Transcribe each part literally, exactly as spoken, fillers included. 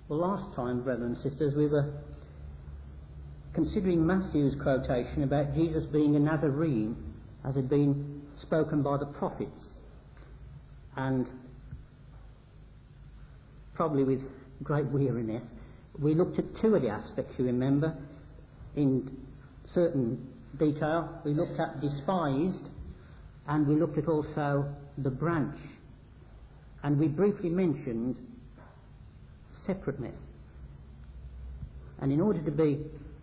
Well, last time, brothers and sisters, we were considering Matthew's quotation about Jesus being a Nazarene, as had been spoken by the prophets, and probably with great weariness, we looked at two of the aspects, you remember, in certain detail. We looked at despised, and we looked at also the branch, and we briefly mentioned separateness. And in order to be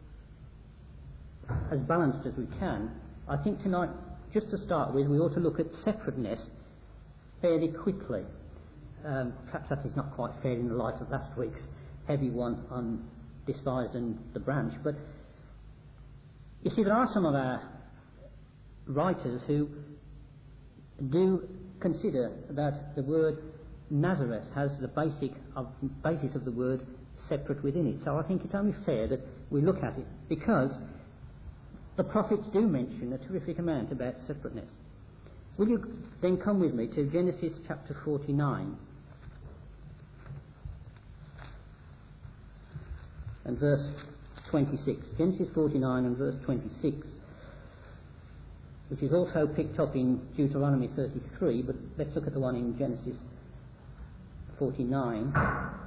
as balanced as we can, I think tonight, just to start with, we ought to look at separateness fairly quickly. Um, perhaps that is not quite fair in the light of last week's heavy one on despised and the branch, but you see, there are some of our writers who do consider that the word Nazareth has the basic of, basis of the word separate within it. So I think it's only fair that we look at it, because the prophets do mention a terrific amount about separateness. Will you then come with me to Genesis chapter forty-nine and verse twenty-six. Genesis forty-nine and verse twenty-six, which is also picked up in Deuteronomy thirty-three, but let's look at the one in Genesis forty-nine.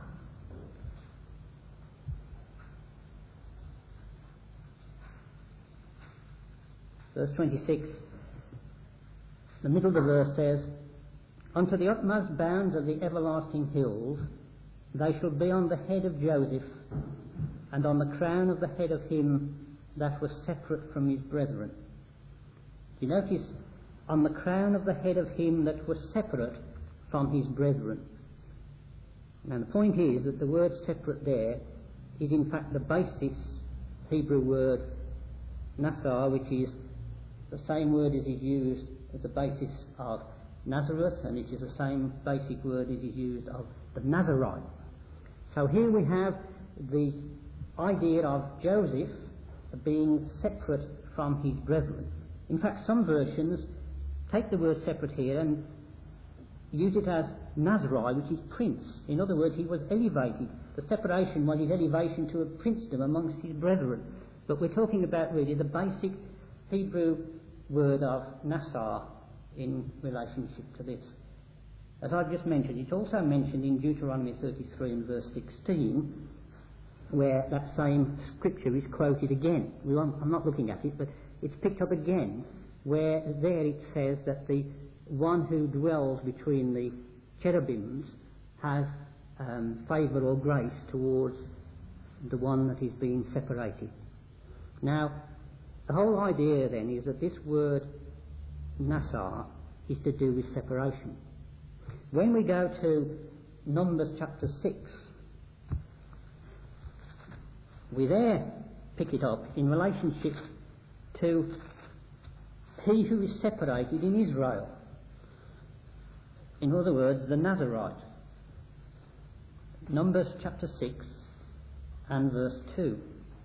Verse twenty-six, the middle of the verse says, "Unto the utmost bounds of the everlasting hills they shall be on the head of Joseph, and on the crown of the head of him that was separate from his brethren." Do you notice, on the crown of the head of him that was separate from his brethren? Now the point is that the word separate there is in fact the basis Hebrew word nasar, which is the same word as is used as the basis of Nazareth, and it is the same basic word as is used of the Nazarite. So here we have the idea of Joseph being separate from his brethren. In fact, some versions take the word separate here and use it as Nazari, which is prince. In other words, he was elevated. The separation was his elevation to a princedom amongst his brethren. But we're talking about really the basic Hebrew word of Nasar in relationship to this. As I've just mentioned, it's also mentioned in Deuteronomy thirty-three and verse sixteen, where that same scripture is quoted again. We won't, I'm not looking at it, but it's picked up again, where there it says that the one who dwells between the cherubims has um, favour or grace towards the one that is being separated. Now, the whole idea then is that this word Nasar is to do with separation. When we go to Numbers chapter six, we there pick it up in relationship to he who is separated in Israel. In other words, the Nazarite. Numbers chapter six and verse two.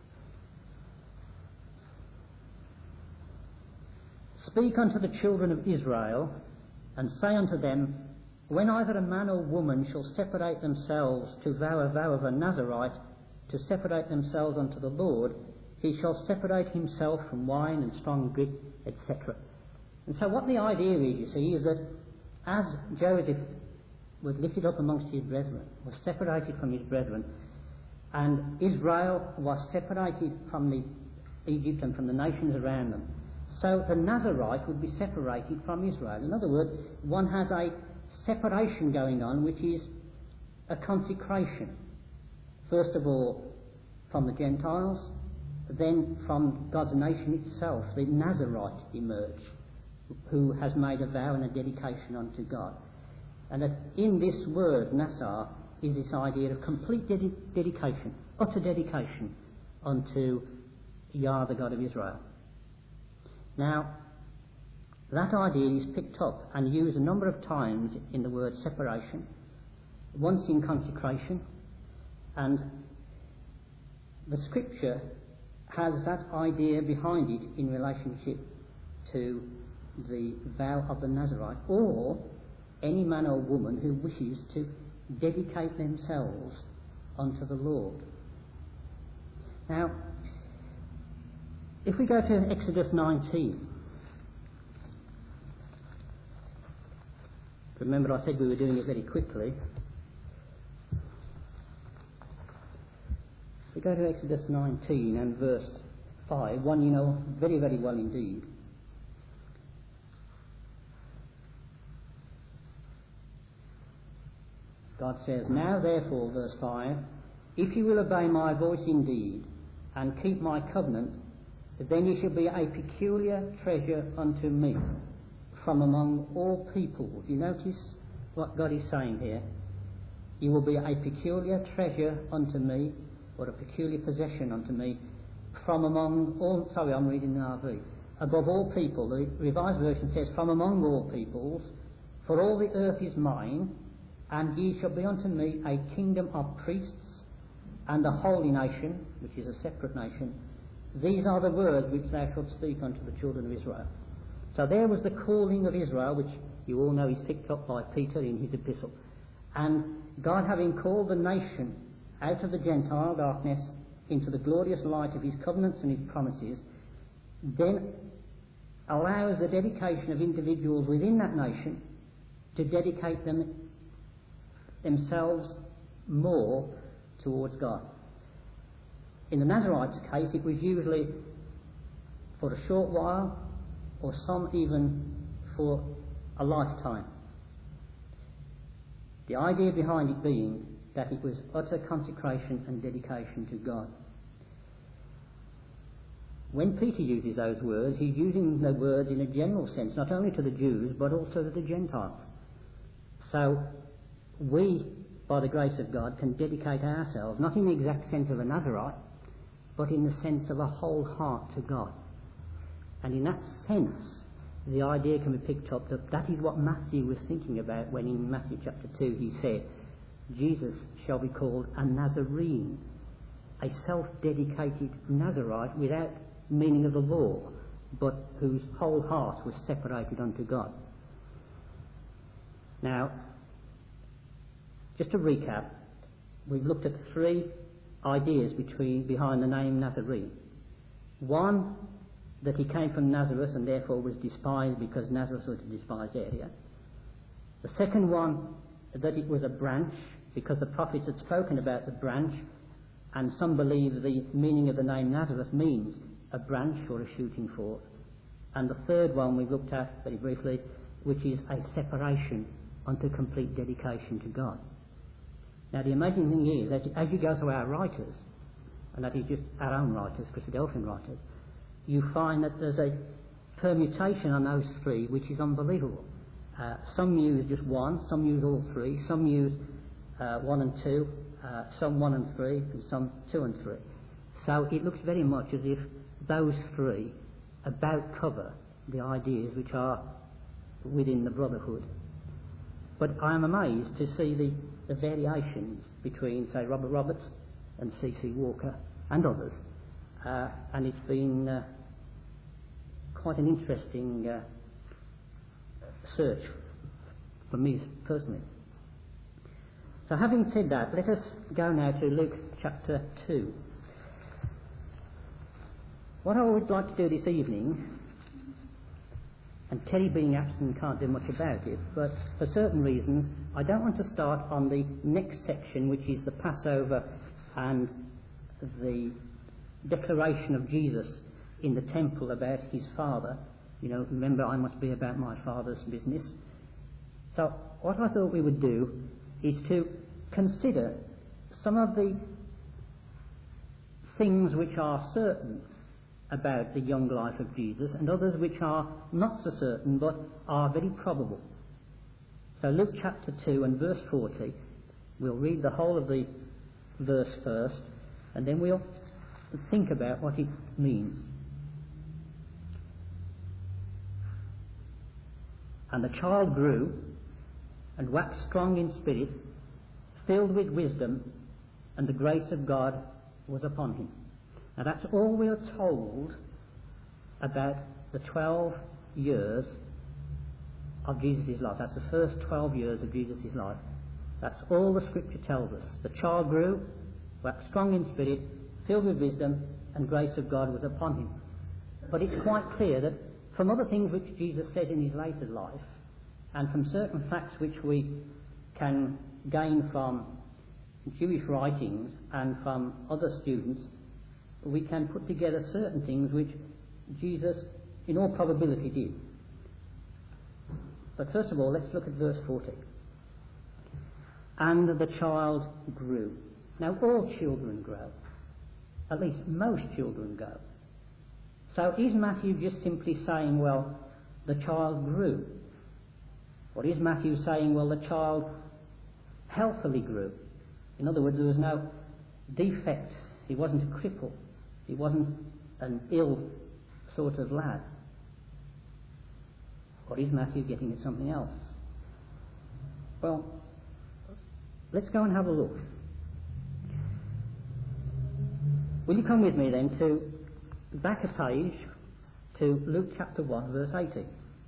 "Speak unto the children of Israel, and say unto them, when either a man or woman shall separate themselves to vow a vow of a Nazarite, to separate themselves unto the Lord, he shall separate himself from wine and strong drink, et cetera" And so what the idea is, you see, is that as Joseph was lifted up amongst his brethren, was separated from his brethren, and Israel was separated from the Egypt and from the nations around them, so the Nazarite would be separated from Israel. In other words, one has a separation going on, which is a consecration. First of all, from the Gentiles, then from God's nation itself, the Nazarite emerge, who has made a vow and a dedication unto God. And that in this word, Nasar, is this idea of complete dedi- dedication, utter dedication unto Yah, the God of Israel. Now, that idea is picked up and used a number of times in the word separation, once in consecration, and the scripture has that idea behind it in relationship to the vow of the Nazarite, or any man or woman who wishes to dedicate themselves unto the Lord. Now, if we go to Exodus nineteen, remember I said we were doing it very quickly. We go to Exodus nineteen and verse five, one you know very, very well indeed. God says, "Now therefore," verse five, "if you will obey my voice indeed, and keep my covenant, then you shall be a peculiar treasure unto me from among all peoples." You notice what God is saying here? You will be a peculiar treasure unto me, or a peculiar possession unto me, from among all, sorry, I'm reading the R V, above all people. The Revised Version says, "from among all peoples, for all the earth is mine, and ye shall be unto me a kingdom of priests, and a holy nation," which is a separate nation. "These are the words which thou shalt speak unto the children of Israel." So there was the calling of Israel, which you all know is picked up by Peter in his epistle. And God, having called the nation out of the Gentile darkness into the glorious light of his covenants and his promises, then allows the dedication of individuals within that nation to dedicate them themselves more towards God. In the Nazarites' case, it was usually for a short while, or some even for a lifetime. The idea behind it being that it was utter consecration and dedication to God. When Peter uses those words, he's using the words in a general sense, not only to the Jews, but also to the Gentiles. So, we, by the grace of God, can dedicate ourselves, not in the exact sense of a Nazarite, but in the sense of a whole heart to God. And in that sense, the idea can be picked up that that is what Matthew was thinking about when in Matthew chapter two he said, Jesus shall be called a Nazarene, a self-dedicated Nazarite without meaning of the law, but whose whole heart was separated unto God. Now, just to recap, we've looked at three ideas between behind the name Nazarene. One, that he came from Nazareth and therefore was despised because Nazareth was a despised area. The second one, that it was a branch because the prophets had spoken about the branch, and some believe the meaning of the name Nazareth means a branch or a shooting forth. And the third one we looked at very briefly, which is a separation unto complete dedication to God. Now the amazing thing is that as you go through our writers, and that is just our own writers, Christadelphian writers, you find that there's a permutation on those three which is unbelievable. Uh, some use just one, some use all three, some use uh, one and two, uh, some one and three, and some two and three. So it looks very much as if those three about cover the ideas which are within the brotherhood. But I am amazed to see the, the variations between, say, Robert Roberts and C C Walker and others. Uh, and it's been uh, quite an interesting uh, search for me personally. So having said that, let us go now to Luke chapter two. What I would like to do this evening, and Terry being absent can't do much about it, but for certain reasons I don't want to start on the next section, which is the Passover and the declaration of Jesus in the temple about his Father. You know, remember, I must be about my Father's business. So what I thought we would do is to consider some of the things which are certain about the young life of Jesus and others which are not so certain but are very probable. So Luke chapter two and verse forty, we'll read the whole of the verse first and then we'll think about what it means. "And the child grew and waxed strong in spirit, filled with wisdom, and the grace of God was upon him." Now that's all we are told about the twelve years of Jesus' life. That's the first twelve years of Jesus' life. That's all the scripture tells us. The child grew waxed strong in spirit, filled with wisdom, and grace of God was upon him. But it's quite clear that from other things which Jesus said in his later life, and from certain facts which we can gain from Jewish writings and from other students, we can put together certain things which Jesus in all probability did. But first of all, let's look at verse forty. And the child grew. Now all children grow. At least most children grow. So is Matthew just simply saying, well, the child grew? Or is Matthew saying, well, the child healthily grew? In other words, there was no defect. He wasn't a cripple. He wasn't an ill sort of lad. Or is Matthew getting at something else? Well, let's go and have a look. Will you come with me then to back a page to Luke chapter one, verse eighty.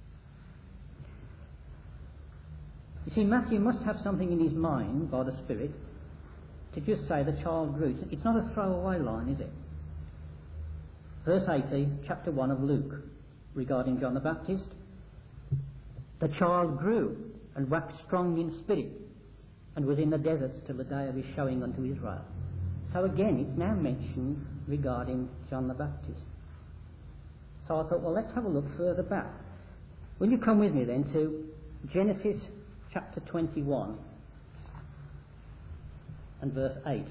You see, Matthew must have something in his mind by the Spirit to just say the child grew. It's not a throwaway line, is it? Verse eighty, chapter one of Luke, regarding John the Baptist. The child grew and waxed strong in spirit, and was in the deserts till the day of his showing unto Israel. So again, it's now mentioned regarding John the Baptist. So I thought, well, let's have a look further back. Will you come with me then to Genesis chapter twenty-one and verse eight.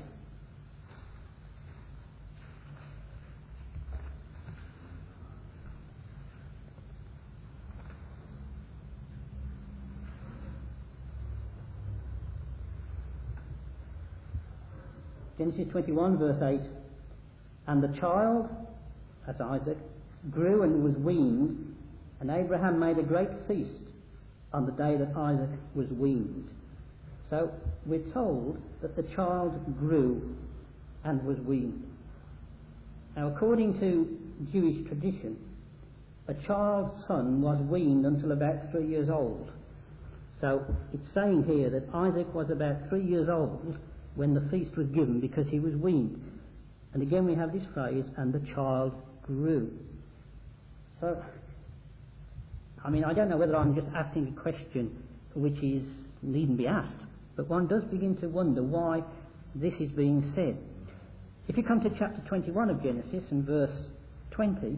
Genesis twenty-one, verse eight. And the child, as Isaac, grew and was weaned, and Abraham made a great feast on the day that Isaac was weaned. So we're told that the child grew and was weaned. Now, according to Jewish tradition, a child's son was weaned until about three years old. So it's saying here that Isaac was about three years old when the feast was given, because he was weaned. And again we have this phrase, and the child grew. So, I mean, I don't know whether I'm just asking a question which is needn't be asked, but one does begin to wonder why this is being said. If you come to chapter twenty-one of Genesis and verse twenty,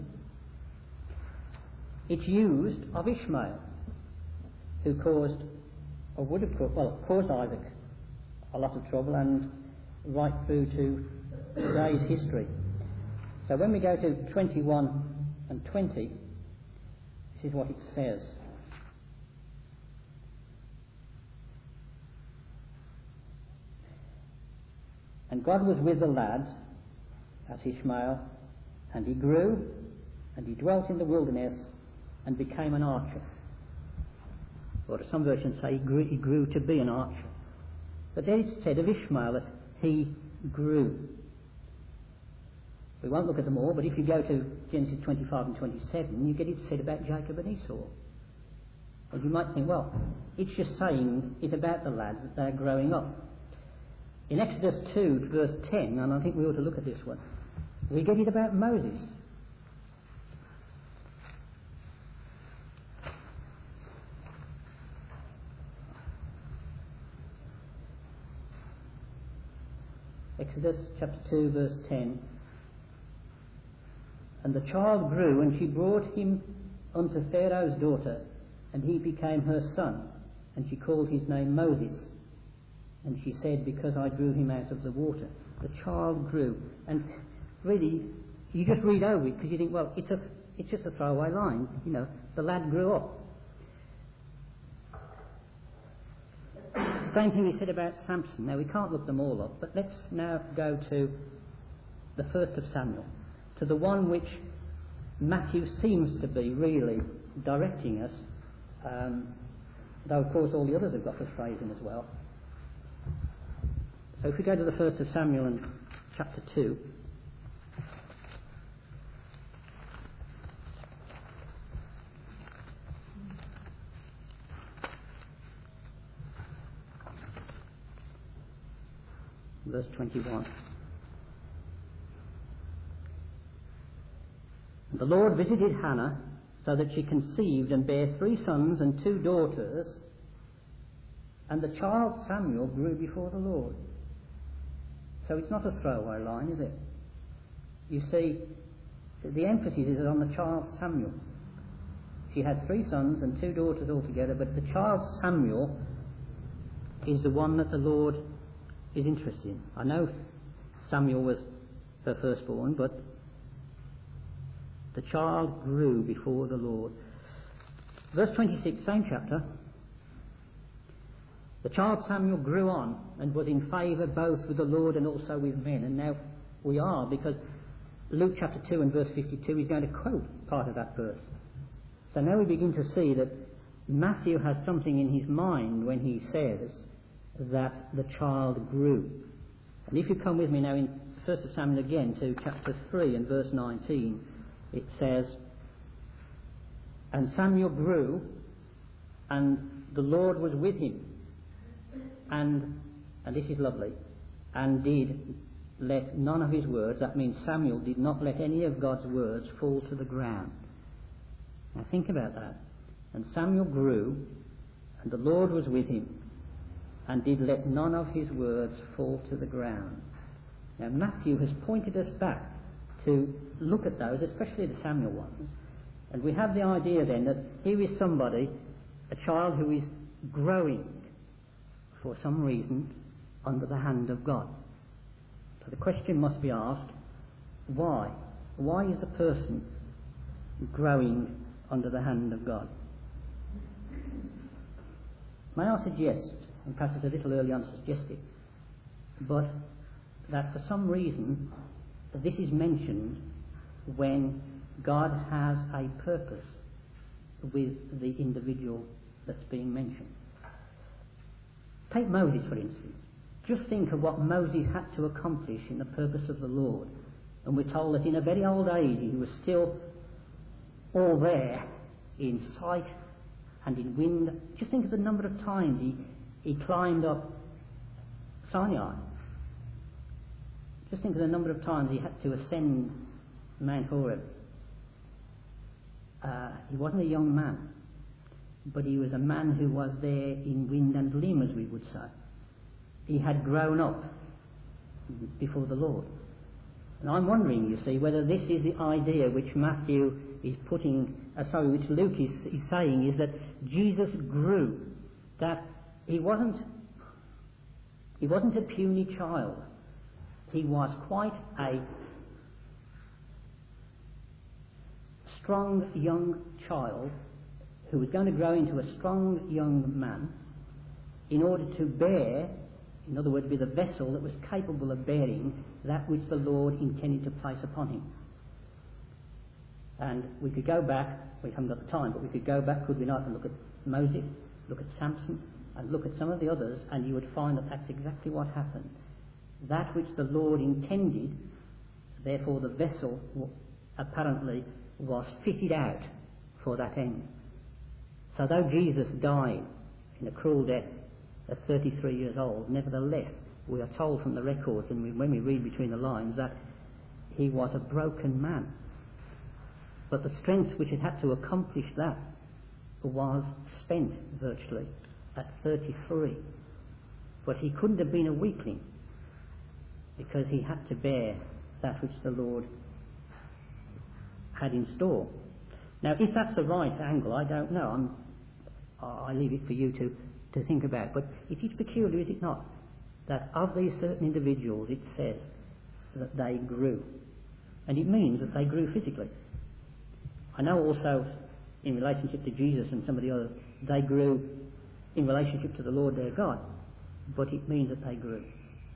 it's used of Ishmael, who caused, or would have caused, well, caused Isaac a lot of trouble, and right through to today's history. So when we go to twenty-one and twenty, this is what it says. And God was with the lad, as Ishmael, and he grew, and he dwelt in the wilderness, and became an archer. Or some versions say he grew, he grew to be an archer. But then it's said of Ishmael that he grew. We won't look at them all, but if you go to Genesis twenty-five and twenty-seven, you get it said about Jacob and Esau. And you might think, well, it's just saying it's about the lads that they're growing up. In Exodus two, verse ten, and I think we ought to look at this one, we get it about Moses. Exodus chapter two, verse ten. And the child grew, and she brought him unto Pharaoh's daughter, and he became her son, and she called his name Moses. And she said, because I drew him out of the water. The child grew. And really, you just read over it because you think, well, it's a, it's just a throwaway line. You know, the lad grew up. Same thing we said about Samson. Now, we can't look them all up, but let's now go to the first of Samuel, to the one which Matthew seems to be really directing us, um, though, of course, all the others have got this phrase in as well. So if we go to the first of Samuel and chapter two, verse twenty-one. The Lord visited Hannah so that she conceived and bare three sons and two daughters, and the child Samuel grew before the Lord. So it's not a throwaway line, is it? You see, the emphasis is on the child Samuel. She has three sons and two daughters altogether, but the child Samuel is the one that the Lord is interested in. I know Samuel was her firstborn, but the child grew before the Lord. Verse twenty-six, same chapter. The child Samuel grew on and was in favour both with the Lord and also with men. And now we are, because Luke chapter two and verse fifty-two is going to quote part of that verse. So now we begin to see that Matthew has something in his mind when he says that the child grew. And if you come with me now in First Samuel again to chapter three and verse nineteen, it says, "And Samuel grew, and the Lord was with him, and, and this is lovely, and did let none of his words," that means Samuel did not let any of God's words fall to the ground. Now think about that. "And Samuel grew, and the Lord was with him, and did let none of his words fall to the ground." Now Matthew has pointed us back to look at those, especially the Samuel ones, and we have the idea then that here is somebody, a child who is growing for some reason under the hand of God. So the question must be asked, why? Why is the person growing under the hand of God? May I suggest, and perhaps it's a little early on to suggest it, but that for some reason this is mentioned when God has a purpose with the individual that's being mentioned. Take Moses, for instance. Just think of what Moses had to accomplish in the purpose of the Lord. And we're told that in a very old age he was still all there in sight and in wind. Just think of the number of times he, he climbed up Sinai. Just think of the number of times he had to ascend Mount Horeb. Uh, he wasn't a young man, but he was a man who was there in wind and limb, as we would say. He had grown up before the Lord. And I'm wondering, you see, whether this is the idea which Matthew is putting, uh, sorry, which Luke is, is saying, is that Jesus grew, that he wasn't, he wasn't a puny child. He was quite a strong young child who was going to grow into a strong young man in order to bear, in other words, be the vessel that was capable of bearing that which the Lord intended to place upon him. And we could go back, we haven't got the time, but we could go back, could we not, and look at Moses, look at Samson, and look at some of the others, and you would find that that's exactly what happened. That which the Lord intended, therefore the vessel apparently was fitted out for that end. So though Jesus died in a cruel death at thirty-three years old, nevertheless we are told from the records, and we, when we read between the lines, that he was a broken man. But the strength which it had to accomplish that was spent virtually at thirty-three. But he couldn't have been a weakling, because he had to bear that which the Lord had in store. Now, if that's the right angle, I don't know. I'm, I leave it for you to, to think about. But it is peculiar, is it not, that of these certain individuals it says that they grew. And it means that they grew physically. I know also in relationship to Jesus and some of the others, they grew in relationship to the Lord their God. But it means that they grew.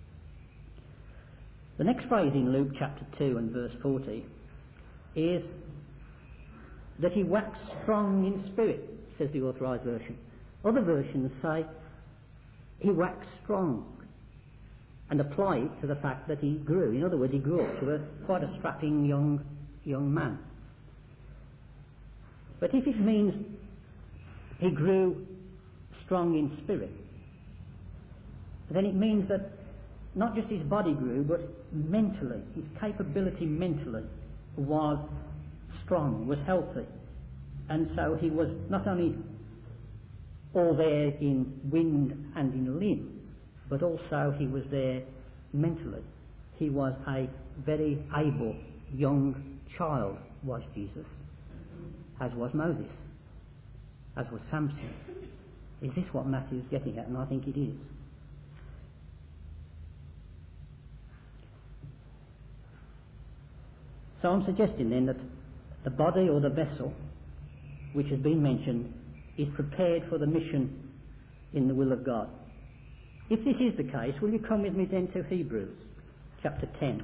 The next phrase in Luke chapter two and verse forty is that he waxed strong in spirit, says the Authorised Version. Other versions say he waxed strong and apply it to the fact that he grew. In other words, he grew up to a quite a strapping young young man. But if it means he grew strong in spirit, then it means that not just his body grew, but mentally, his capability mentally was strong, was healthy. And so he was not only all there in wind and in limb, but also he was there mentally. He was a very able young child, was Jesus, as was Moses, as was Samson. Is this what Matthew is getting at? And I think it is. So I'm suggesting then that the body or the vessel which has been mentioned is prepared for the mission in the will of God. If this is the case, will you come with me then to Hebrews chapter ten?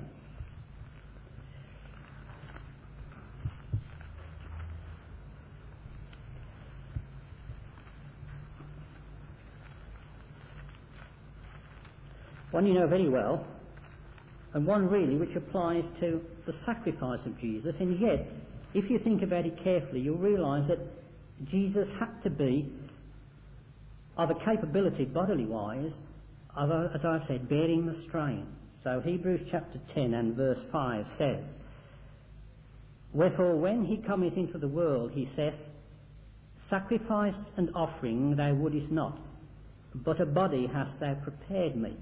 One you know very well, and one really which applies to the sacrifice of Jesus, and yet, if you think about it carefully, you'll realise that Jesus had to be of a capability, bodily-wise, of, a, as I've said, bearing the strain. So Hebrews chapter ten and verse five says, "Wherefore when he cometh into the world, he saith, Sacrifice and offering thou wouldest not, but a body hast thou prepared me.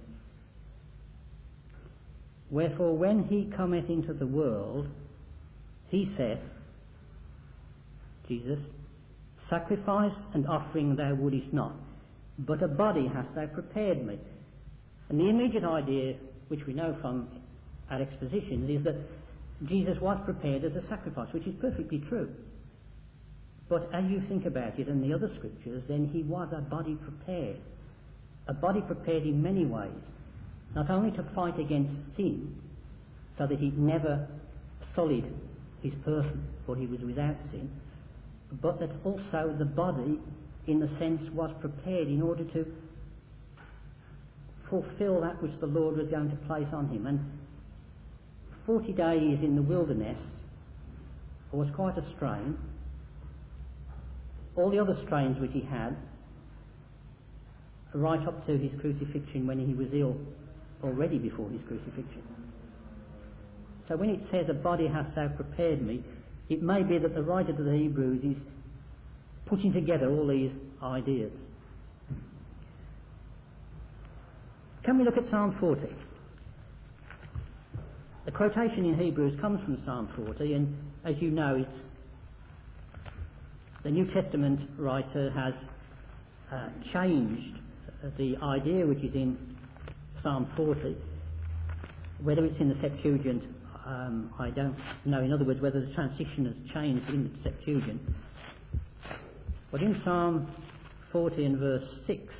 Wherefore when he cometh into the world, he saith," Jesus, "Sacrifice and offering thou wouldest not, but a body hast thou prepared me." And the immediate idea, which we know from our expositions, is that Jesus was prepared as a sacrifice, which is perfectly true. But as you think about it in the other scriptures, then he was a body prepared. A body prepared in many ways. Not only to fight against sin, so that he never sullied his person, for he was without sin, but that also the body, in a sense, was prepared in order to fulfill that which the Lord was going to place on him. And forty days in the wilderness was quite a strain. All the other strains which he had, right up to his crucifixion when he was ill, already before his crucifixion. So when it says, "A body hast thou prepared me," it may be that the writer to the Hebrews is putting together all these ideas. Can we look at Psalm forty? The quotation in Hebrews comes from Psalm forty, and as you know, it's the New Testament writer has uh, changed the idea which is in Psalm forty. Whether it's in the Septuagint, um, I don't know. In other words, whether the transition has changed in the Septuagint. But in Psalm forty and verse six,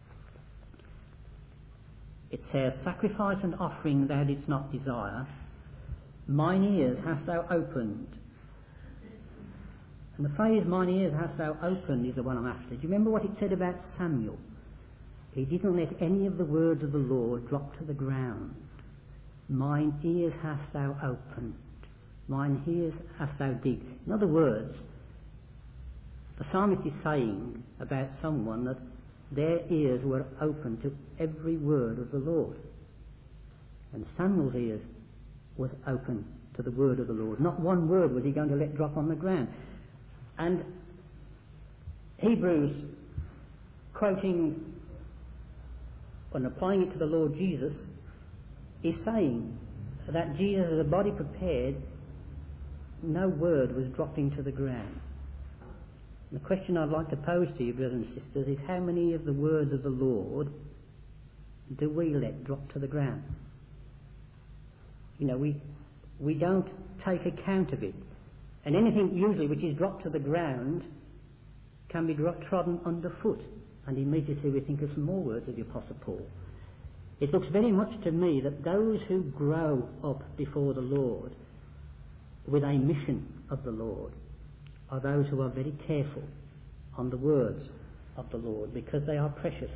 it says, "Sacrifice and offering thou didst not desire, mine ears hast thou opened." And the phrase, "mine ears hast thou opened," is the one I'm after. Do you remember what it said about Samuel? He didn't let any of the words of the Lord drop to the ground. "Mine ears hast thou opened, mine ears hast thou digged." In other words, the psalmist is saying about someone that their ears were open to every word of the Lord. And Samuel's ears was open to the word of the Lord. Not one word was he going to let drop on the ground. And Hebrews, quoting and applying it to the Lord Jesus, is saying that Jesus, as a body prepared, no word was dropping to the ground. And the question I'd like to pose to you, brothers and sisters, is how many of the words of the Lord do we let drop to the ground? You know, we we don't take account of it. And anything usually which is dropped to the ground can be dro- trodden underfoot. And immediately we think of some more words of the Apostle Paul. It looks very much to me that those who grow up before the Lord with a mission of the Lord are those who are very careful on the words of the Lord, because they are precious.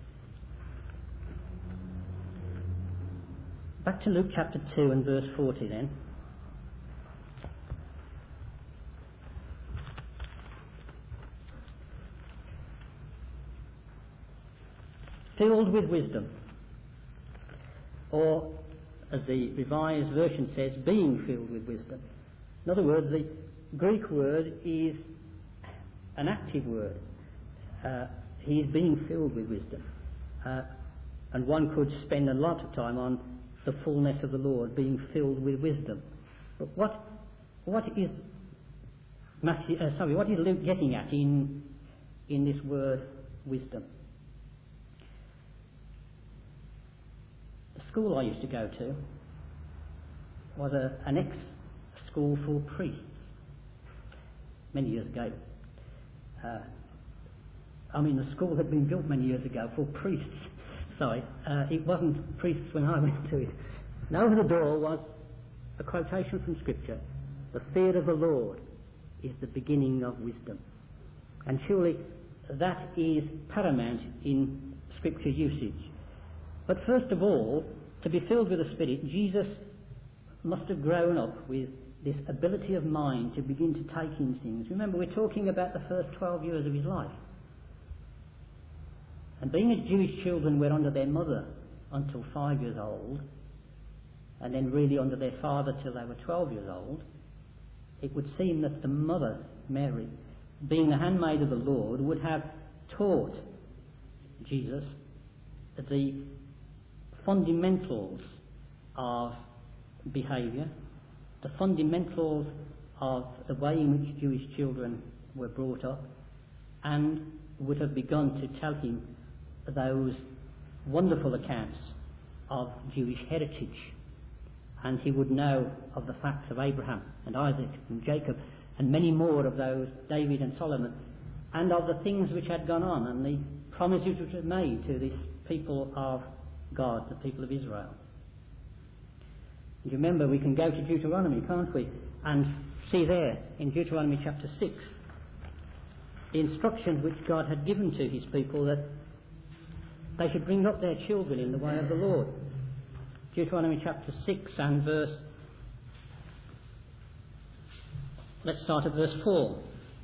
Back to Luke chapter two and verse forty then. Filled with wisdom, or as the Revised Version says, being filled with wisdom. In other words, the, Greek word is an active word. Uh, he is being filled with wisdom. Uh, and one could spend a lot of time on the fullness of the Lord, being filled with wisdom. But what what is Matthew, uh, sorry, what is Luke getting at in in this word wisdom? The school I used to go to was a, an ex-school for priests many years ago. Uh, I mean, the school had been built many years ago for priests. Sorry, uh, it wasn't priests when I went to it. And over the door was a quotation from Scripture: "The fear of the Lord is the beginning of wisdom." And surely that is paramount in Scripture usage. But first of all, to be filled with the Spirit, Jesus must have grown up with this ability of mind to begin to take in things. Remember, we're talking about the first twelve years of his life. And being as Jewish children were under their mother until five years old, and then really under their father till they were twelve years old, it would seem that the mother, Mary, being the handmaid of the Lord, would have taught Jesus the fundamentals of behaviour, the fundamentals of the way in which Jewish children were brought up, and would have begun to tell him those wonderful accounts of Jewish heritage. And he would know of the facts of Abraham and Isaac and Jacob and many more of those, David and Solomon, and of the things which had gone on and the promises which were made to this people of God, the people of Israel. And you remember, we can go to Deuteronomy, can't we, and see there in Deuteronomy chapter six the instructions which God had given to his people, that they should bring up their children in the way of the Lord. Deuteronomy chapter six and verse, let's start at verse four.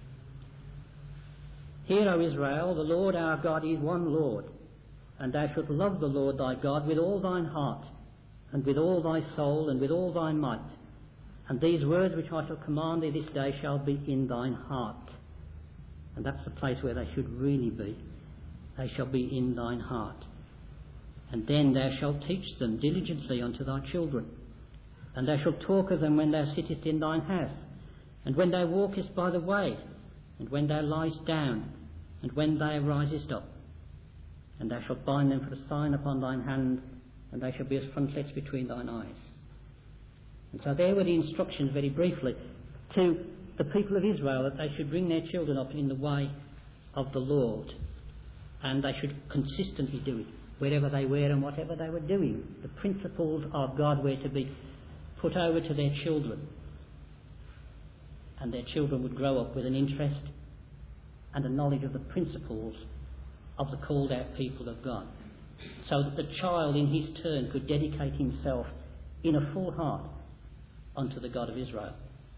"Hear, O Israel, the Lord our God is one Lord, and thou shalt love the Lord thy God with all thine heart, and with all thy soul, and with all thy might. And these words which I shall command thee this day shall be in thine heart." And that's the place where they should really be. They shall be in thine heart. "And then thou shalt teach them diligently unto thy children, and thou shalt talk of them when thou sittest in thine house, and when thou walkest by the way, and when thou liest down, and when thou risest up. And thou shalt bind them for a sign upon thine hand, and they shall be as frontlets between thine eyes." And so there were the instructions, very briefly, to the people of Israel, that they should bring their children up in the way of the Lord, and they should consistently do it wherever they were and whatever they were doing. The principles of God were to be put over to their children, and their children would grow up with an interest and a knowledge of the principles of the called out people of God, so that the child in his turn could dedicate himself in a full heart unto the God of Israel.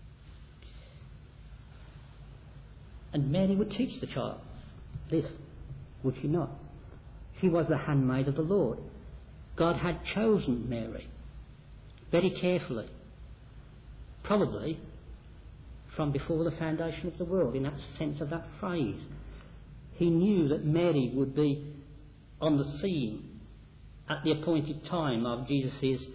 And Mary would teach the child this, would she not? She was the handmaid of the Lord. God had chosen Mary very carefully, probably from before the foundation of the world, in that sense of that phrase. He knew that Mary would be on the scene at the appointed time of Jesus'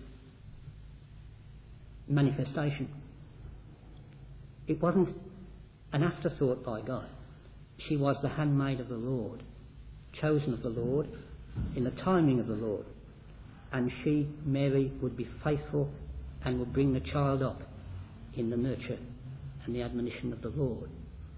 manifestation. It wasn't an afterthought by God. She was the handmaid of the Lord, chosen of the Lord, in the timing of the Lord. And she, Mary, would be faithful and would bring the child up in the nurture and the admonition of the Lord.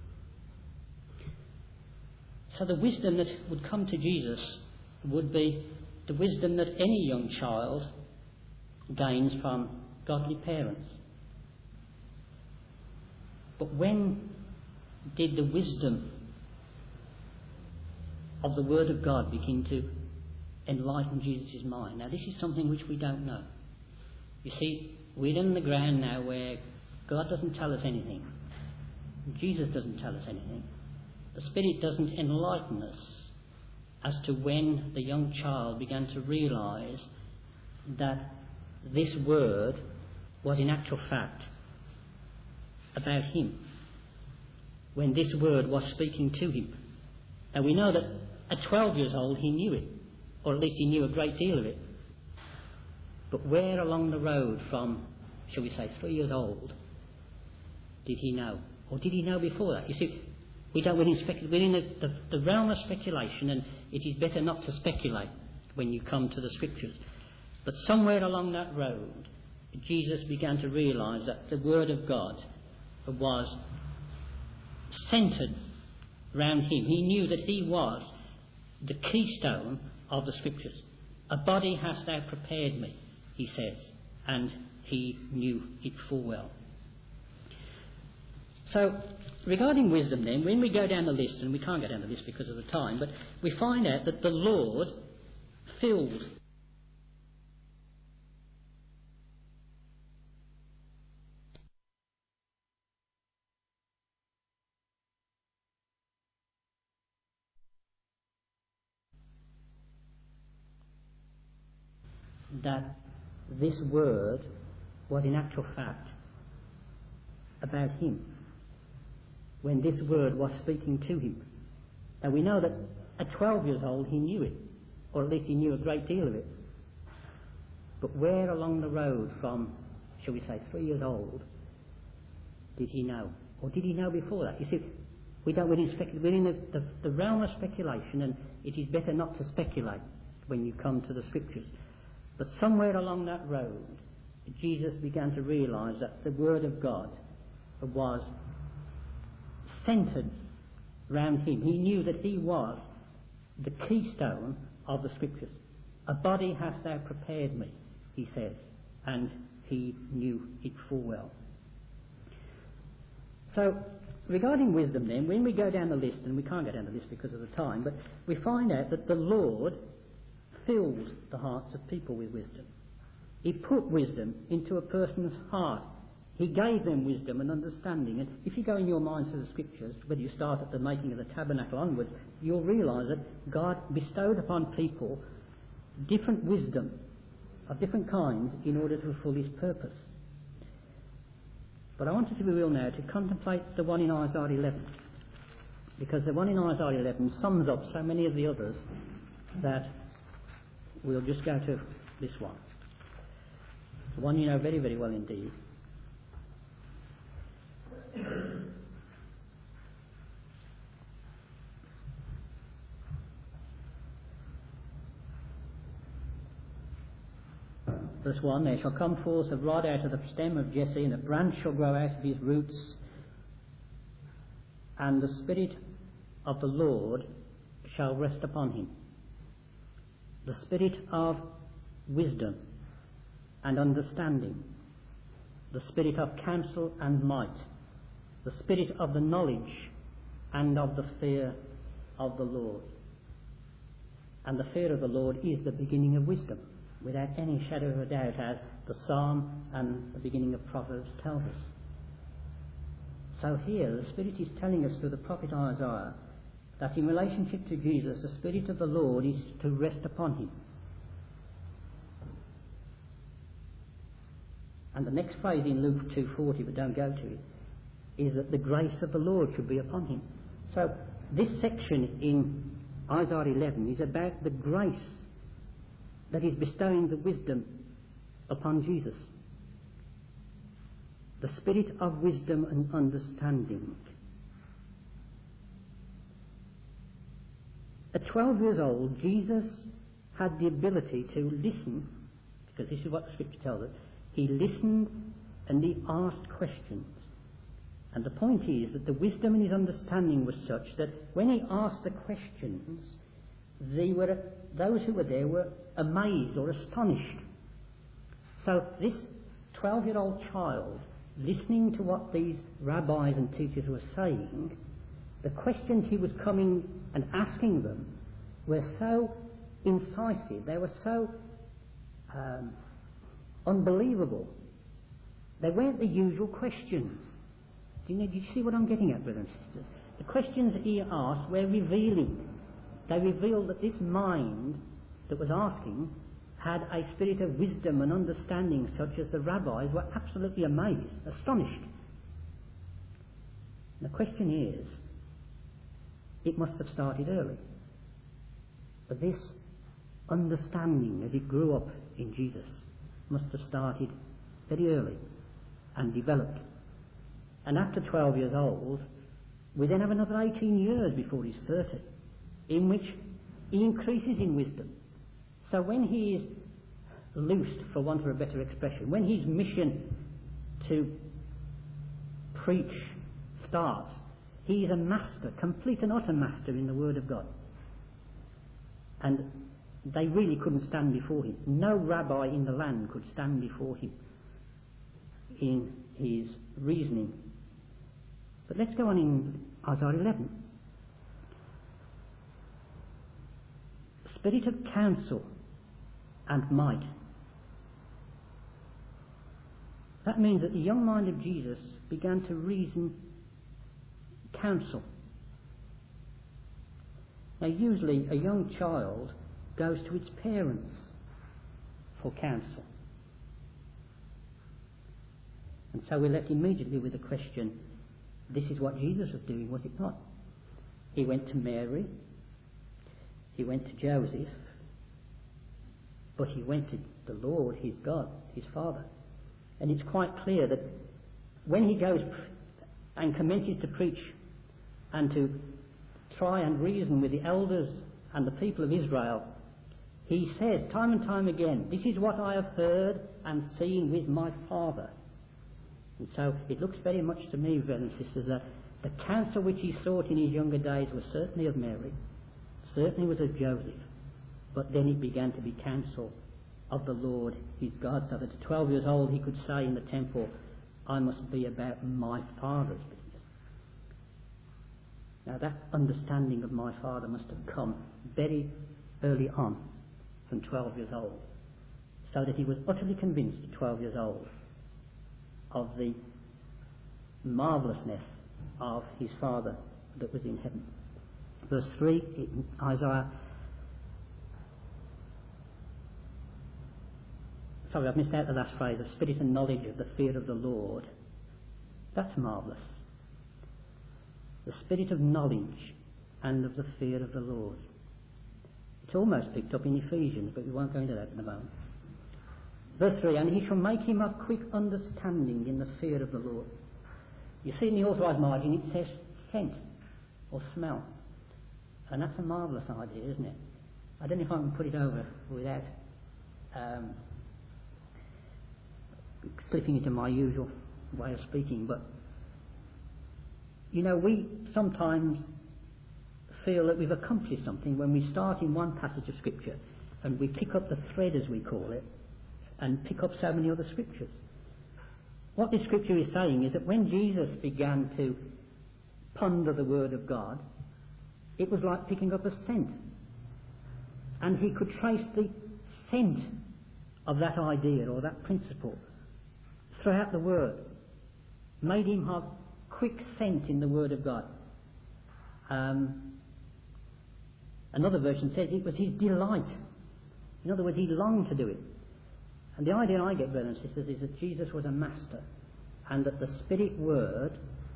So the wisdom that would come to Jesus would be the wisdom that any young child gains from godly parents. But when did the wisdom of the Word of God begin to enlighten Jesus' mind? Now, this is something which we don't know. You see, we're in the ground now where God doesn't tell us anything. Jesus doesn't tell us anything. The Spirit doesn't enlighten us as to when the young child began to realise that this Word was in actual fact about him. when this word was speaking to him. And we know that at twelve years old he knew it, or at least he knew a great deal of it. But where along the road from, shall we say, three years old, did he know? Or did he know before that? You see, we don't, we're in, specu- we're in the, the, the realm of speculation, and it is better not to speculate when you come to the Scriptures. But somewhere along that road, Jesus began to realise that the Word of God was centred round him. He knew that he was the keystone of the Scriptures. A body hast thou prepared me, he says, and he knew it full well. So, regarding wisdom then, when we go down the list, and we can't go down the list because of the time, but we find out that the Lord filled that this word was in actual fact about him, when this word was speaking to him. And we know that at twelve years old he knew it, or at least he knew a great deal of it. But where along the road from, shall we say, three years old, did he know? Or did he know before that? You see, we don't, we're in, specu- we're in the, the, the realm of speculation, and it is better not to speculate when you come to the Scriptures. But somewhere along that road, Jesus began to realise that the Word of God was centred round him. He knew that he was the keystone of the Scriptures. A body hast thou prepared me, he says, and he knew it full well. So, regarding wisdom then, when we go down the list, and we can't go down the list because of the time, but we find out that the Lord filled the hearts of people with wisdom. He put wisdom into a person's heart. He gave them wisdom and understanding. And if you go in your minds to the Scriptures, whether you start at the making of the tabernacle onwards, you'll realise that God bestowed upon people different wisdom of different kinds in order to fulfil his purpose. But I want us, if we will now, to contemplate the one in Isaiah eleven, because the one in Isaiah eleven sums up so many of the others that we'll just go to this one. The one you know very, very well indeed. Verse one, there shall come forth a rod out of the stem of Jesse, and a branch shall grow out of his roots, and the Spirit of the Lord shall rest upon him. The Spirit of wisdom and understanding, the Spirit of counsel and might, the Spirit of the knowledge and of the fear of the Lord. And the fear of the Lord is the beginning of wisdom, without any shadow of a doubt, as the Psalm and the beginning of Proverbs tells us. So here the Spirit is telling us through the prophet Isaiah that in relationship to Jesus, the Spirit of the Lord is to rest upon him. And the next phrase in Luke two forty, but don't go to it, is that the grace of the Lord should be upon him. So this section in Isaiah eleven is about the grace that is bestowing the wisdom upon Jesus. The Spirit of wisdom and understanding. At twelve years old, Jesus had the ability to listen, because this is what the Scripture tells us. He listened and he asked questions. And the point is that the wisdom in his understanding was such that when he asked the questions, they were, those who were there were amazed or astonished. So this twelve-year-old child, listening to what these rabbis and teachers were saying, the questions he was coming and asking them were so incisive, they were so um, unbelievable. They weren't the usual questions. Do you, know, do you see what I'm getting at, brothers and sisters? The questions that he asked were revealing. They revealed that this mind that was asking had a spirit of wisdom and understanding such as the rabbis were absolutely amazed, astonished. The question is, it must have started early. But this understanding as it grew up in Jesus must have started very early and developed. And after twelve years old, we then have another eighteen years before he's thirty, in which he increases in wisdom. So when he is loosed, for want of a better expression, when his mission to preach starts, he is a master, complete and utter master in the Word of God. And they really couldn't stand before him. No rabbi in the land could stand before him in his reasoning. But let's go on in Isaiah eleven. Spirit of counsel and might. That means that the young mind of Jesus began to reason counsel. Now, usually a young child goes to its parents for counsel. And so we're left immediately with the question, this is what Jesus was doing, was it not? He went to Mary, he went to Joseph, but he went to the Lord, his God, his Father. And it's quite clear that when he goes and commences to preach and to try and reason with the elders and the people of Israel, he says time and time again, this is what I have heard and seen with my Father. And so it looks very much to me, brothers and sisters, that the counsel which he sought in his younger days was certainly of Mary, certainly was of Joseph, but then it began to be counsel of the Lord his God, so that at twelve years old he could say in the temple, I must be about my Father's business. Now that understanding of my Father must have come very early on, from twelve years old, so that he was utterly convinced at twelve years old of the marvellousness of his Father that was in heaven. Verse three, in Isaiah. Sorry, I've missed out the last phrase, the spirit and knowledge of the fear of the Lord. That's marvellous. The spirit of knowledge and of the fear of the Lord. It's almost picked up in Ephesians, but we won't go into that in a moment. Verse three, and he shall make him of quick understanding in the fear of the Lord. You see in the authorised margin it says scent or smell. And that's a marvellous idea, isn't it? I don't know if I can put it over without um, slipping into my usual way of speaking, but you know, we sometimes feel that we've accomplished something when we start in one passage of Scripture and we pick up the thread, as we call it, and pick up so many other Scriptures. What this Scripture is saying is that when Jesus began to ponder the Word of God, it was like picking up a scent, and he could trace the scent of that idea or that principle throughout the Word, made him have quick scent in the Word of God. Um, another version says it was his delight. In other words, he longed to do it. And the idea I get, brothers and sisters, is that Jesus was a master, and that the Spirit Word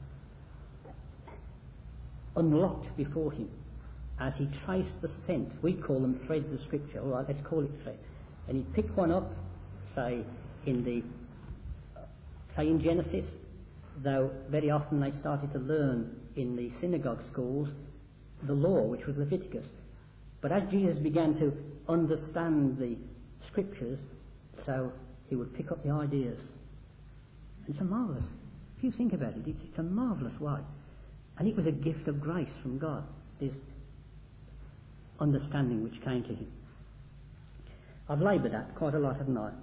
unlocked before him as he traced the scent. We call them threads of Scripture. All right, let's call it thread. And he'd pick one up, say, in the say in Genesis, though very often they started to learn in the synagogue schools the law, which was Leviticus. But as Jesus began to understand the Scriptures, so he would pick up the ideas. It's a marvellous, if you think about it, it's, it's a marvellous way. And it was a gift of grace from God, this understanding which came to him. I've laboured that quite a lot, haven't I?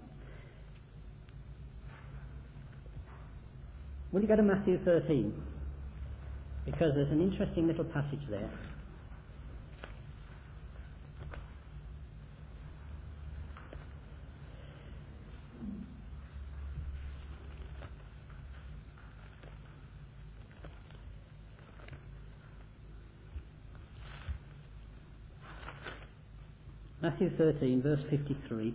Will you go to Matthew thirteen? Because there's an interesting little passage there. Matthew thirteen, verse fifty-three.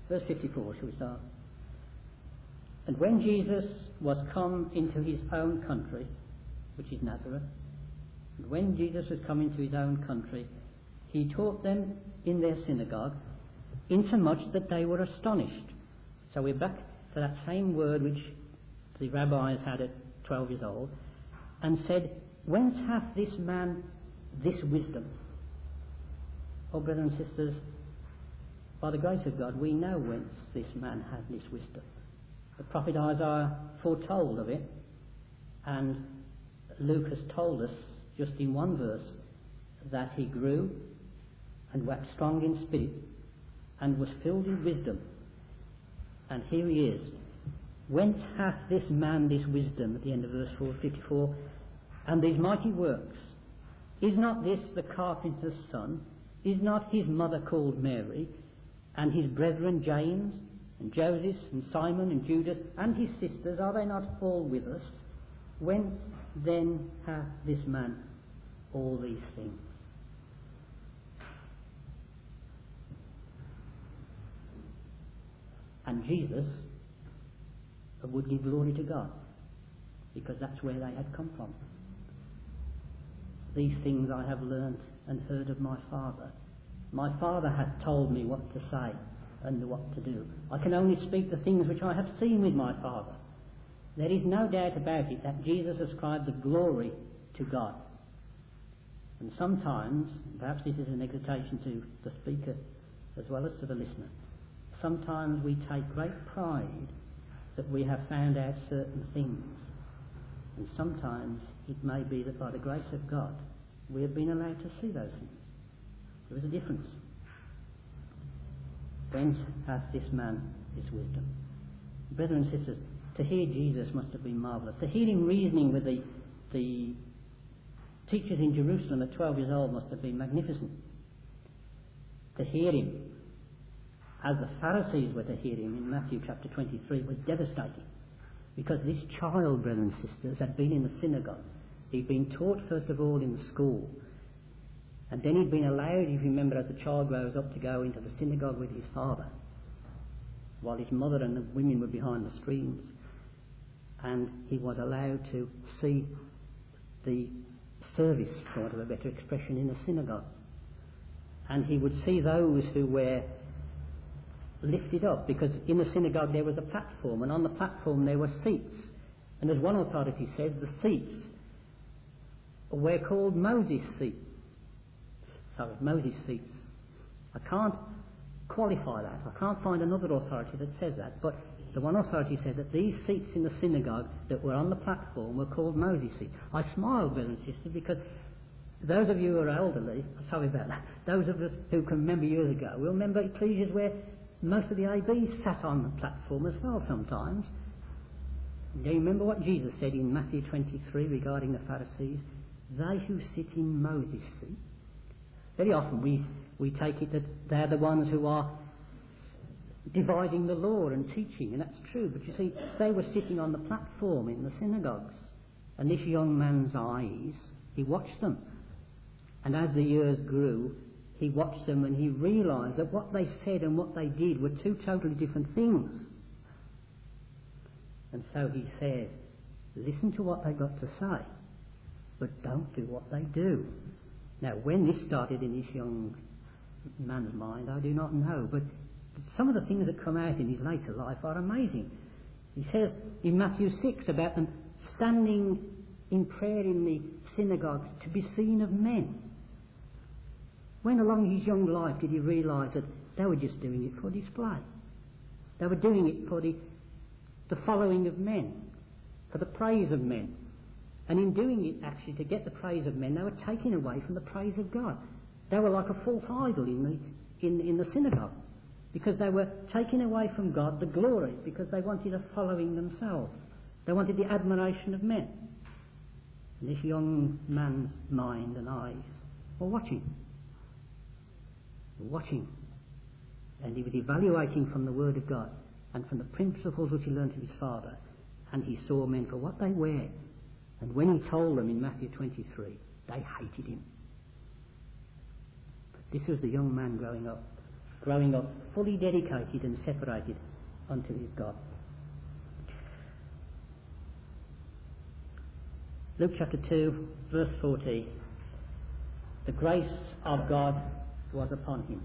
Verse fifty-four, shall we start? And when Jesus was come into his own country, which is Nazareth, and when Jesus was come into his own country, he taught them in their synagogue, insomuch that they were astonished. So we're back to that same word which the rabbis had at twelve years old, and said, whence hath this man this wisdom? Oh, brothers and sisters, by the grace of God, we know whence this man had this wisdom. The prophet Isaiah foretold of it, and Luke has told us, just in one verse, that he grew and waxed strong in spirit and was filled with wisdom. And here he is. Whence hath this man this wisdom, at the end of verse four fifty-four, and these mighty works? Is not this the carpenter's son? Is not his mother called Mary, and his brethren James, and Joseph, and Simon, and Judas, and his sisters, are they not all with us? Whence then hath this man all these things? And Jesus would give glory to God, because that's where they had come from. These things I have learnt and heard of my Father. My Father hath told me what to say and what to do. I can only speak the things which I have seen with my Father. There is no doubt about it that Jesus ascribed the glory to God. And sometimes, perhaps this is an exhortation to the speaker as well as to the listener, sometimes we take great pride that we have found out certain things. And sometimes it may be that by the grace of God we have been allowed to see those things. There is a difference. Whence hath this man this wisdom? Brethren and sisters, to hear Jesus must have been marvellous. To hear him reasoning with the, the teachers in Jerusalem at twelve years old must have been magnificent. To hear him, as the Pharisees were to hear him in Matthew chapter twenty-three, was devastating. Because this child, brethren and sisters, had been in the synagogue. He'd been taught first of all in the school. And then he'd been allowed, if you remember, as the child grows up, to go into the synagogue with his father, while his mother and the women were behind the screens. And he was allowed to see the service, for want of a better expression, in the synagogue. And he would see those who were lifted up, because in the synagogue there was a platform, and on the platform there were seats. And as one authority says, the seats were called Moses' seats. Sorry, Moses' seats. I can't qualify that. I can't find another authority that says that. But the one authority said that these seats in the synagogue that were on the platform were called Moses' seats. I smile, brothers and sisters, because those of you who are elderly, sorry about that, those of us who can remember years ago, will remember ecclesias where most of the A Bs sat on the platform as well sometimes. Do you remember what Jesus said in Matthew twenty-three regarding the Pharisees? They who sit in Moses' seat. Very often we, we take it that they're the ones who are dividing the law and teaching, and that's true. But you see, they were sitting on the platform in the synagogues. And this young man's eyes, he watched them. And as the years grew, he watched them and he realised that what they said and what they did were two totally different things. And so he says, listen to what they've got to say, but don't do what they do. Now, when this started in this young man's mind, I do not know, but some of the things that come out in his later life are amazing. He says in Matthew six about them standing in prayer in the synagogues to be seen of men. When along his young life did he realise that they were just doing it for display? They were doing it for the, the following of men, for the praise of men. And in doing it, actually, to get the praise of men, they were taking away from the praise of God. They were like a false idol in the, in, in the synagogue, because they were taking away from God the glory, because they wanted a following themselves. They wanted the admiration of men. And this young man's mind and eyes were watching. Watching. And he was evaluating from the Word of God and from the principles which he learned of his father. And he saw men for what they were. And when he told them in Matthew twenty-three, they hated him. But this was the young man growing up. growing up fully dedicated and separated unto his God. Luke chapter two, verse fourteen. The grace of God was upon him.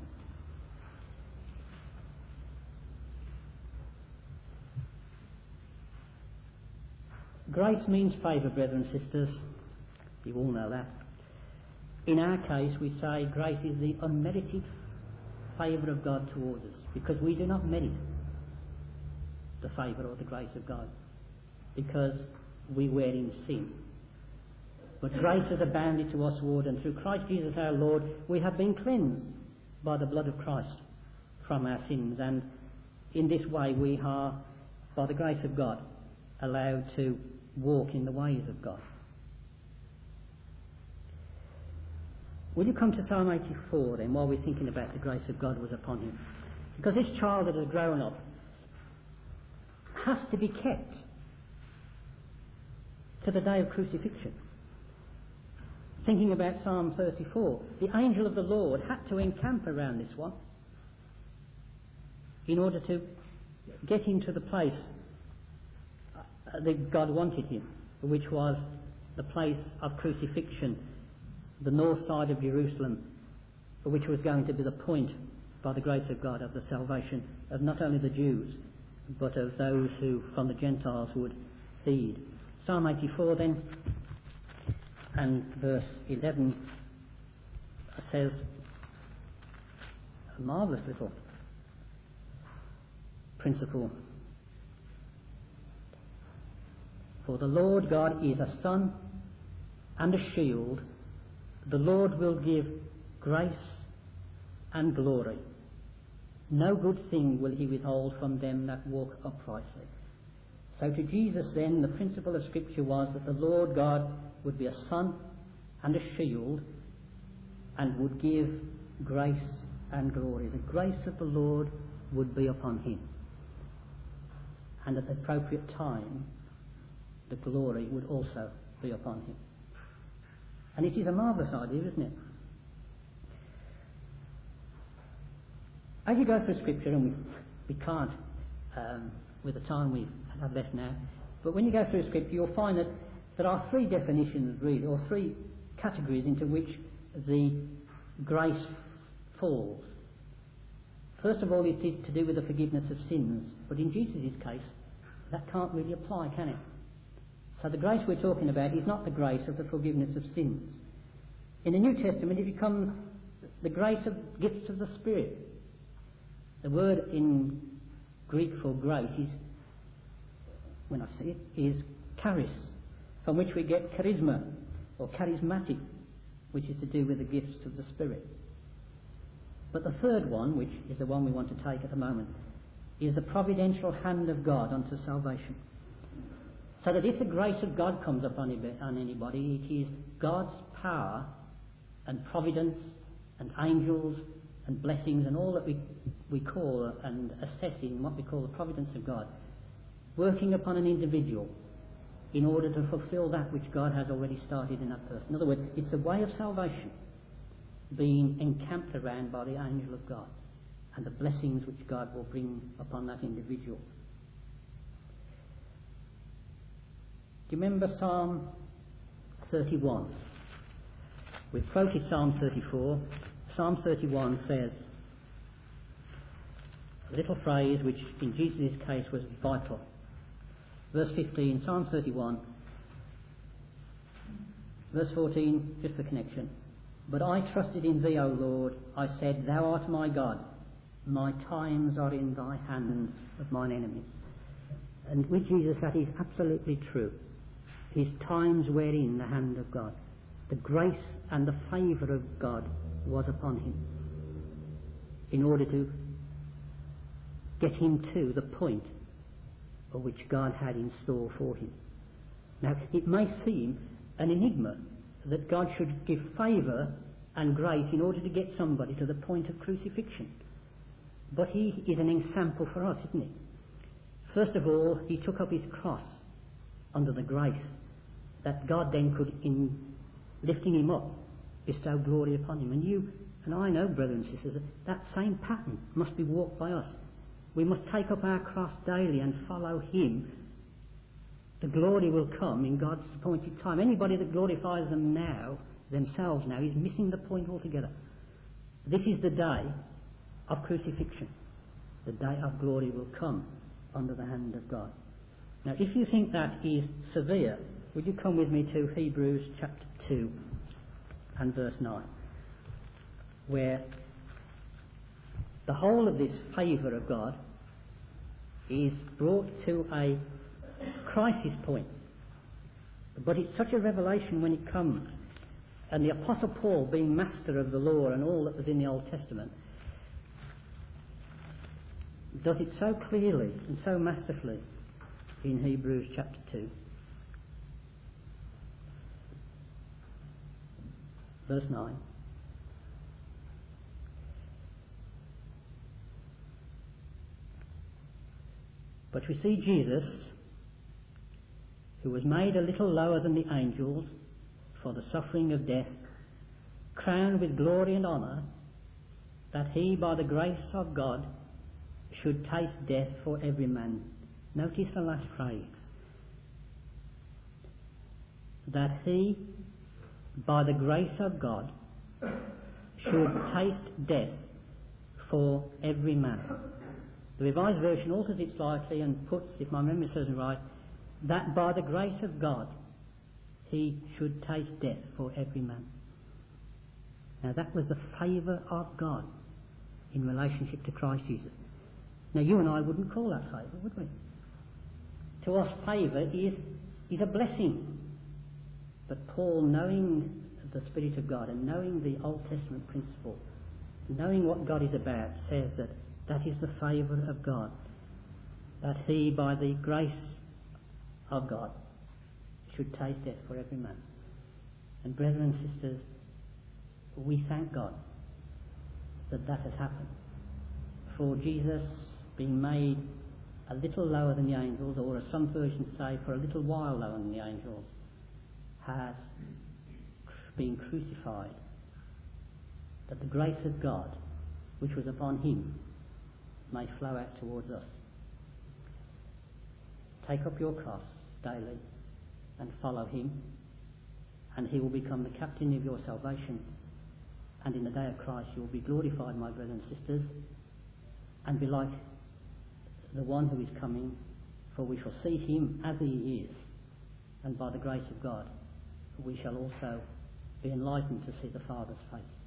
Grace means favour, brethren and sisters. You all know that. In our case, we say grace is the unmerited favour of God towards us, because we do not merit the favour or the grace of God, because we were in sin. But grace has abounded to us toward, and through Christ Jesus our Lord, we have been cleansed by the blood of Christ from our sins, and in this way we are, by the grace of God, allowed to walk in the ways of God. Will you come to Psalm eighty-four then, while we're thinking about the grace of God was upon him? Because this child that has grown up has to be kept to the day of crucifixion. Thinking about Psalm thirty-four, the angel of the Lord had to encamp around this one in order to get him to the place that God wanted him, which was the place of crucifixion, the north side of Jerusalem, which was going to be the point, by the grace of God, of the salvation of not only the Jews, but of those who from the Gentiles would feed. Psalm eighty-four then, and verse eleven says a marvellous little principle. For the Lord God is a sun and a shield. The Lord will give grace and glory. No good thing will he withhold from them that walk uprightly. So to Jesus then, the principle of Scripture was that the Lord God would be a sun and a shield and would give grace and glory. The grace of the Lord would be upon him. And at the appropriate time, the glory would also be upon him. And it is a marvellous idea, isn't it? As you go through Scripture, and we, we can't, um, with the time we have left now, but when you go through Scripture, you'll find that there are three definitions, really, or three categories into which the grace falls. First of all, it is to do with the forgiveness of sins, but in Jesus' case, that can't really apply, can it? So the grace we're talking about is not the grace of the forgiveness of sins. In the New Testament, it becomes the grace of gifts of the Spirit. The word in Greek for grace is, when I say it, is charis, from which we get charisma, or charismatic, which is to do with the gifts of the Spirit. But the third one, which is the one we want to take at the moment, is the providential hand of God unto salvation. So that if the grace of God comes upon anybody, it is God's power and providence and angels and blessings and all that we, we call and assessing what we call the providence of God, working upon an individual in order to fulfill that which God has already started in that person. In other words, it's a way of salvation being encamped around by the angel of God and the blessings which God will bring upon that individual. Do you remember Psalm thirty-one? We've quoted Psalm thirty-four. Psalm thirty-one says a little phrase which in Jesus' case was vital. Verse fifteen, Psalm thirty-one. Verse fourteen, just for connection. But I trusted in thee, O Lord. I said, Thou art my God. My times are in thy hand of mine enemies. And with Jesus that is absolutely true. His times were in the hand of God. The grace and the favour of God was upon him in order to get him to the point of which God had in store for him. Now, it may seem an enigma that God should give favour and grace in order to get somebody to the point of crucifixion. But he is an example for us, isn't he? First of all, he took up his cross under the grace that God then could, in lifting him up, bestow glory upon him. And you and I know, brothers and sisters, that that same pattern must be walked by us. We must take up our cross daily and follow him. The glory will come in God's appointed time. Anybody that glorifies them now, themselves now, is missing the point altogether. This is the day of crucifixion. The day of glory will come under the hand of God. Now, if you think that is severe, would you come with me to Hebrews chapter two and verse nine, where the whole of this favour of God is brought to a crisis point. But it's such a revelation when it comes. And the Apostle Paul, being master of the law and all that was in the Old Testament, does it so clearly and so masterfully in Hebrews chapter two. Verse nine. But we see Jesus, who was made a little lower than the angels for the suffering of death, crowned with glory and honour, that he, by the grace of God, should taste death for every man. Notice the last phrase. That he, by the grace of God, should taste death for every man. The Revised Version alters it slightly and puts, if my memory serves me right, that by the grace of God he should taste death for every man. Now that was the favour of God in relationship to Christ Jesus. Now you and I wouldn't call that favour, would we? To us favour is, is a blessing. But Paul, knowing the Spirit of God and knowing the Old Testament principle, knowing what God is about, says that that is the favour of God, that he, by the grace of God, should taste death for every man. And brethren and sisters, we thank God that that has happened. For Jesus being made a little lower than the angels, or as some versions say, for a little while lower than the angels, has been crucified, that the grace of God, which was upon him, may flow out towards us. Take up your cross daily and follow him, and he will become the captain of your salvation. And in the day of Christ you will be glorified, my brothers and sisters, and be like the one who is coming, for we shall see him as he is, and by the grace of God we shall also be enlightened to see the Father's face.